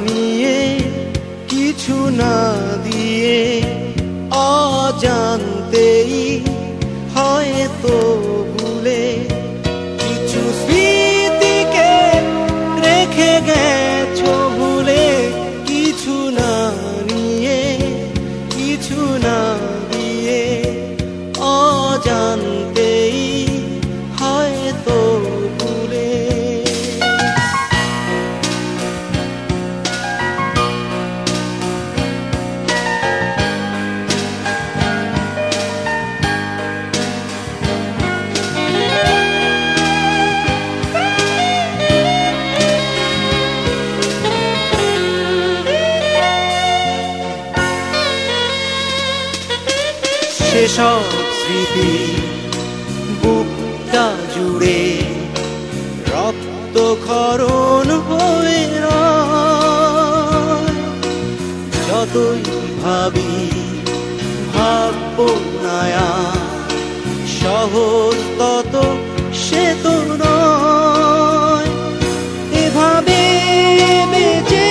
নিয়ে কিছু না দিয়ে অজান্তেই হয়তো ভুলে কিছু স্মৃতিকে রেখে গেছো ভুলে কিছু না নিয়ে কিছু না দিয়ে অজান্তেই হয়তো ভুলে সেসব স্মৃতি বুকটা জুড়ে রক্তক্ষরণ হয়ে রয়। যতই ভাবি ভাববো না সহজ তত সে তো নয়। এভাবে বেঁচে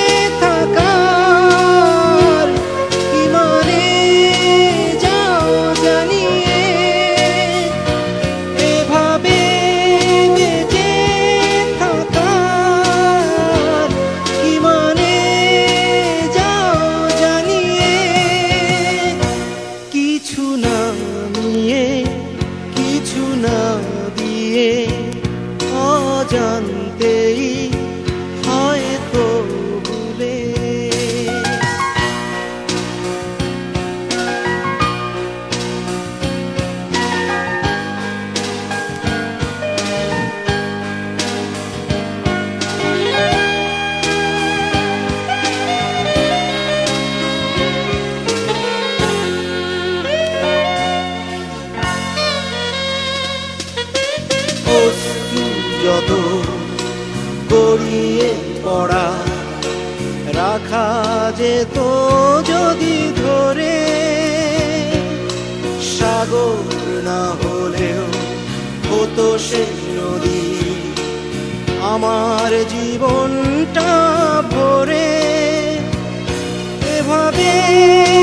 থাকার কি মানে যাও জানিয়ে, এভাবে বেঁচে থাকার কি মানে যাও জানিয়ে, কিছু না নিয়ে কিছু না দিয়ে অজান্তেই হয়তো ভুলে। যত গড়িয়ে পড়া রাখা যেত যদি ধরে, সাগর না হলেও হতো সে নদী আমার জীবনটা ভরে। এভাবে